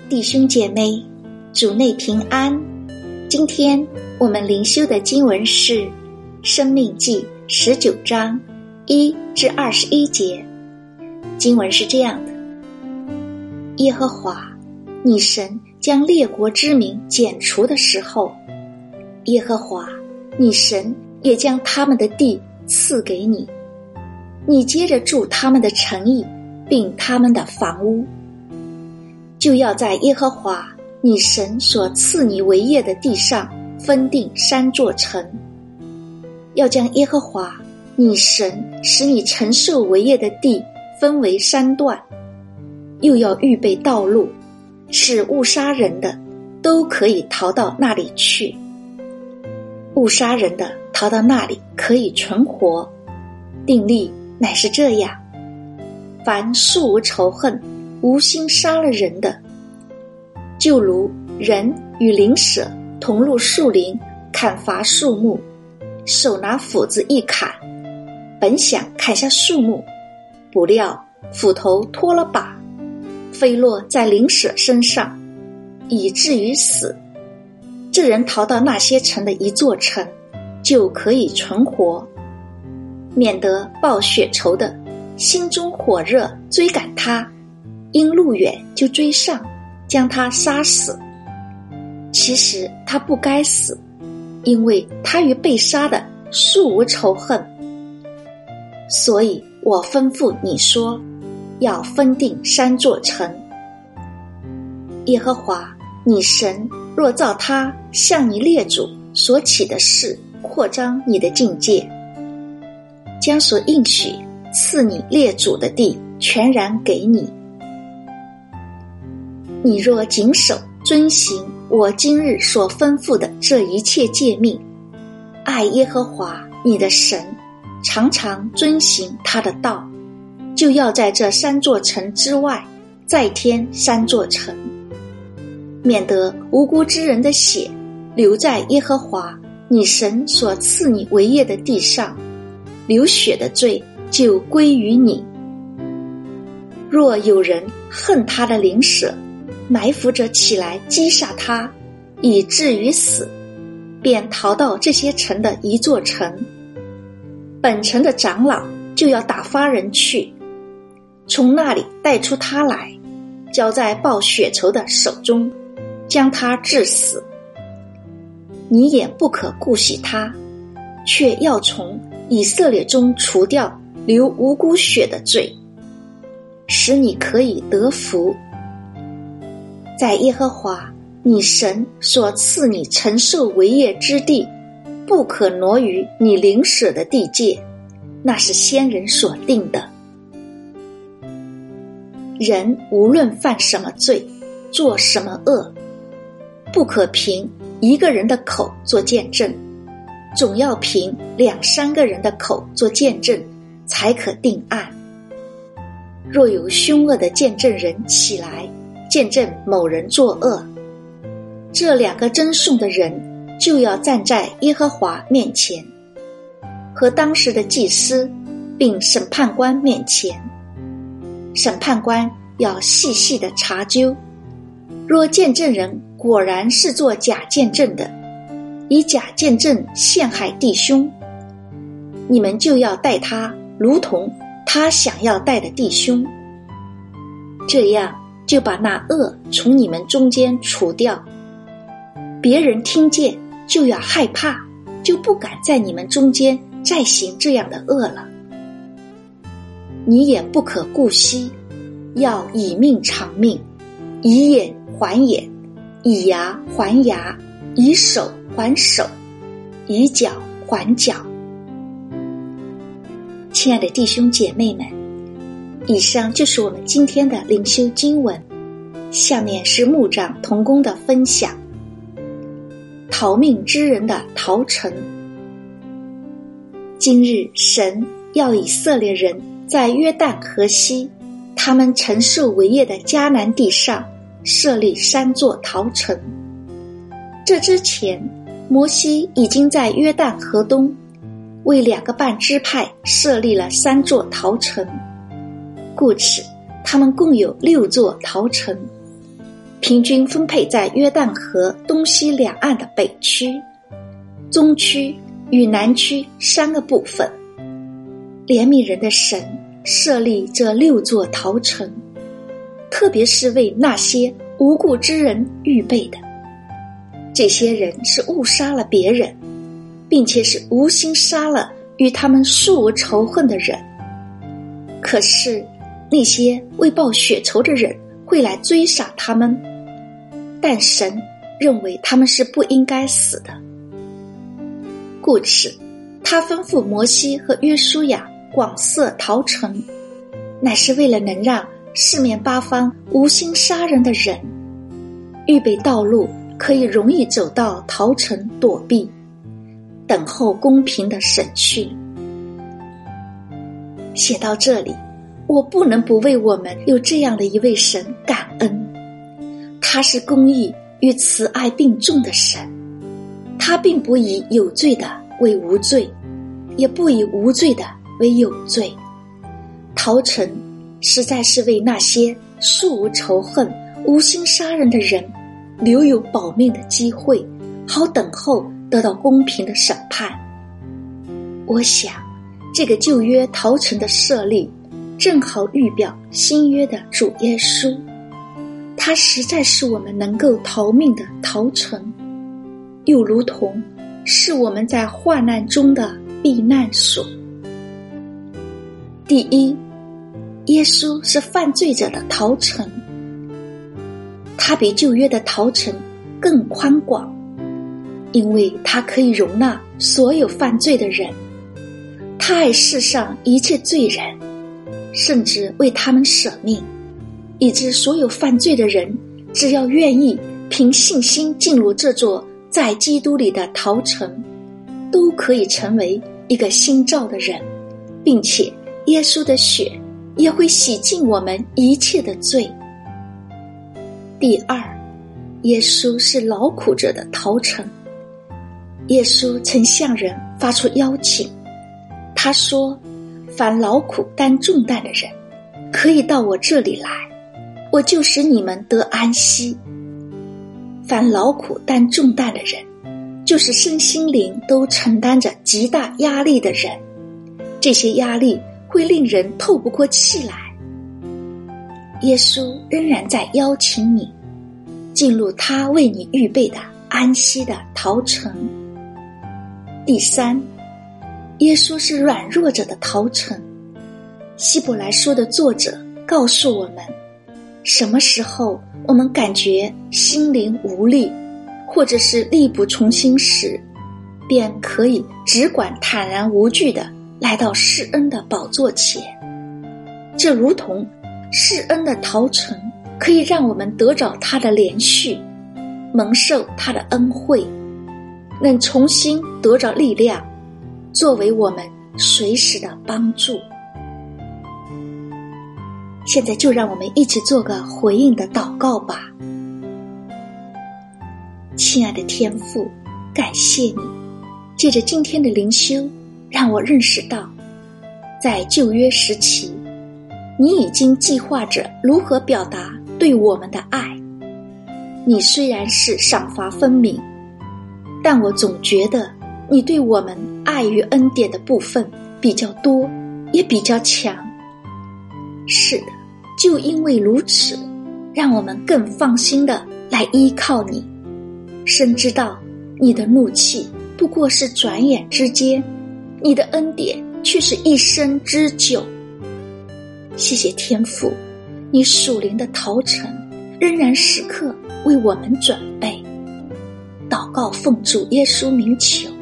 弟兄姐妹，主内平安。今天我们灵修的经文是《申命记》19章1至21节。经文是这样的：耶和华，你神将列国之民剪除的时候，耶和华，你神也将他们的地赐给你，你接着住他们的城邑，并他们的房屋，就要在耶和华你神所赐你为业的地上分定3座城，要将耶和华你神使你承受为业的地分为3段，又要预备道路，使误杀人的都可以逃到那里去。误杀人的逃到那里可以存活。定例乃是这样：凡素无仇恨、无心杀了人的，就如人与灵舍同入树林砍伐树木，手拿斧子一砍，本想砍下树木，不料斧头脱了把，飞落在灵舍身上，以至于死。这人逃到那些城的一座城，就可以存活，免得报血仇的心中火热追赶他，因路远就追上，将他杀死。其实他不该死，因为他与被杀的素无仇恨。所以我吩咐你说，要分定3座城。耶和华你神若照他向你列祖所起的事扩张你的境界，将所应许赐你列祖的地全然给你，你若谨守遵行我今日所吩咐的这一切诫命，爱耶和华你的神，常常遵行他的道，就要在这3座城之外再添3座城，免得无辜之人的血流在耶和华你神所赐你为业的地上，流血的罪就归于你。若有人恨他的邻舍，埋伏着起来击杀他，以至于死，便逃到这些城的一座城，本城的长老就要打发人去，从那里带出他来，交在报血仇的手中，将他治死。你也不可顾惜他，却要从以色列中除掉流无辜血的罪，使你可以得福。在耶和华你神所赐你承受为业之地，不可挪于你邻舍的地界，那是先人所定的。人无论犯什么罪，做什么恶，不可凭一个人的口做见证，总要凭2、3个人的口做见证，才可定案。若有凶恶的见证人起来见证某人作恶，这2个争讼的人就要站在耶和华面前，和当时的祭司并审判官面前。审判官要细细的查究，若见证人果然是做假见证的，以假见证陷害弟兄，你们就要待他如同他想要待的弟兄，这样就把那恶从你们中间除掉。别人听见就要害怕，就不敢在你们中间再行这样的恶了。你也不可顾惜，要以命偿命，以眼还眼，以牙还牙，以手还手，以脚还脚。亲爱的弟兄姐妹们，以上就是我们今天的灵修经文，下面是牧长同工的分享。逃命之人的逃城。今日神要以色列人在约旦河西，他们承受为业的迦南地上设立3座逃城。这之前，摩西已经在约旦河东为2个半支派设立了3座逃城，故此他们共有6座逃城， 平均分配在约旦河东西两岸的北区、中区与南区3个部分。怜悯人的神设立这6座逃城，特别是为那些无辜之人预备的。这些人是误杀了别人，并且是无心杀了与他们素无仇恨的人。可是那些为报血仇的人会来追杀他们，但神认为他们是不应该死的。故此他吩咐摩西和约书亚广设逃城，乃是为了能让四面八方无心杀人的人预备道路，可以容易走到逃城躲避，等候公平的审讯。写到这里，我不能不为我们有这样的一位神感恩。他是公义与慈爱并重的神，他并不以有罪的为无罪，也不以无罪的为有罪。逃城实在是为那些素无仇恨、无心杀人的人留有保命的机会，好等候得到公平的审判。我想这个旧约逃城的设立正好预表新约的主耶稣，他实在是我们能够逃命的逃城，又如同是我们在患难中的避难所。第一，耶稣是犯罪者的逃城，他比旧约的逃城更宽广，因为他可以容纳所有犯罪的人。他爱世上一切罪人，甚至为他们舍命，以致所有犯罪的人只要愿意凭信心进入这座在基督里的逃城，都可以成为一个新造的人，并且耶稣的血也会洗净我们一切的罪。第二，耶稣是劳苦者的逃城。耶稣曾向人发出邀请，他说，凡劳苦担重担的人可以到我这里来，我就使你们得安息。凡劳苦担重担的人，就是身心灵都承担着极大压力的人，这些压力会令人透不过气来。耶稣仍然在邀请你进入他为你预备的安息的逃城。第三，耶稣是软弱者的逃城。希伯来书的作者告诉我们，什么时候我们感觉心灵无力，或者是力不从心时，便可以只管坦然无惧地来到施恩的宝座前。这如同施恩的逃城，可以让我们得着他的连续，蒙受他的恩惠，能重新得着力量，作为我们随时的帮助。现在就让我们一起做个回应的祷告吧。亲爱的天父，感谢你借着今天的灵修，让我认识到在旧约时期，你已经计划着如何表达对我们的爱。你虽然是赏罚分明，但我总觉得你对我们爱与恩典的部分比较多，也比较强。是的，就因为如此，让我们更放心地来依靠你，深知道你的怒气不过是转眼之间，你的恩典却是一生之久。谢谢天父，你属灵的逃城仍然时刻为我们准备。祷告奉主耶稣名求，